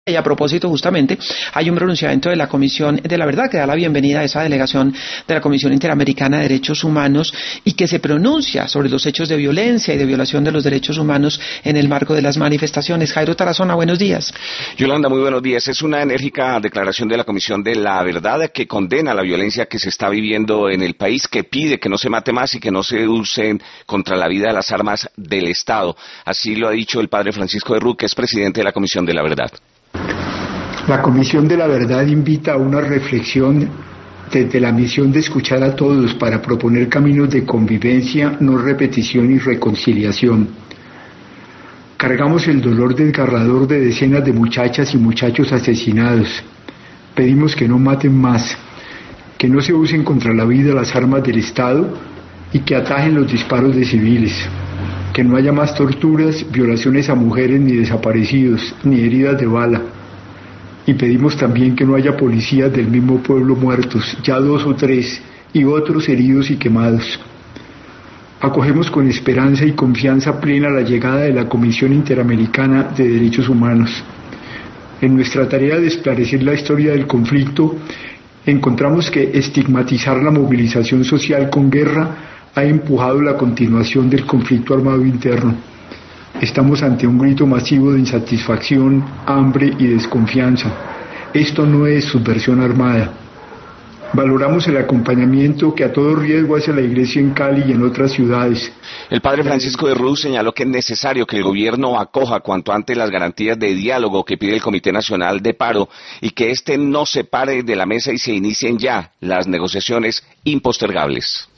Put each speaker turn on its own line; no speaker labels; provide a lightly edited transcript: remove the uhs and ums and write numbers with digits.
Y a propósito, justamente, hay un pronunciamiento de la Comisión de la Verdad que da la bienvenida a esa delegación de la Comisión Interamericana de Derechos Humanos y que se pronuncia sobre los hechos de violencia y de violación de los derechos humanos en el marco de las manifestaciones. Jairo Tarazona, buenos días.
Yolanda, muy buenos días. Es una enérgica declaración de la Comisión de la Verdad que condena la violencia que se está viviendo en el país, que pide que no se mate más y que no se usen contra la vida las armas del Estado. Así lo ha dicho el padre Francisco de Rú, que es presidente de la Comisión de la Verdad.
La Comisión de la Verdad invita a una reflexión desde la misión de escuchar a todos para proponer caminos de convivencia, no repetición y reconciliación. Cargamos el dolor desgarrador de decenas de muchachas y muchachos asesinados. Pedimos que no maten más, que no se usen contra la vida las armas del Estado y que atajen los disparos de civiles. Que no haya más torturas, violaciones a mujeres, ni desaparecidos, ni heridas de bala. Y pedimos también que no haya policías del mismo pueblo muertos, ya 2 o 3, y otros heridos y quemados. Acogemos con esperanza y confianza plena la llegada de la Comisión Interamericana de Derechos Humanos. En nuestra tarea de esclarecer la historia del conflicto, encontramos que estigmatizar la movilización social con guerra ha empujado la continuación del conflicto armado interno. Estamos ante un grito masivo de insatisfacción, hambre y desconfianza. Esto no es subversión armada. Valoramos el acompañamiento que a todo riesgo hace la Iglesia en Cali y en otras ciudades.
El padre Francisco de Rú señaló que es necesario que el gobierno acoja cuanto antes las garantías de diálogo que pide el Comité Nacional de Paro y que éste no se pare de la mesa y se inicien ya las negociaciones impostergables.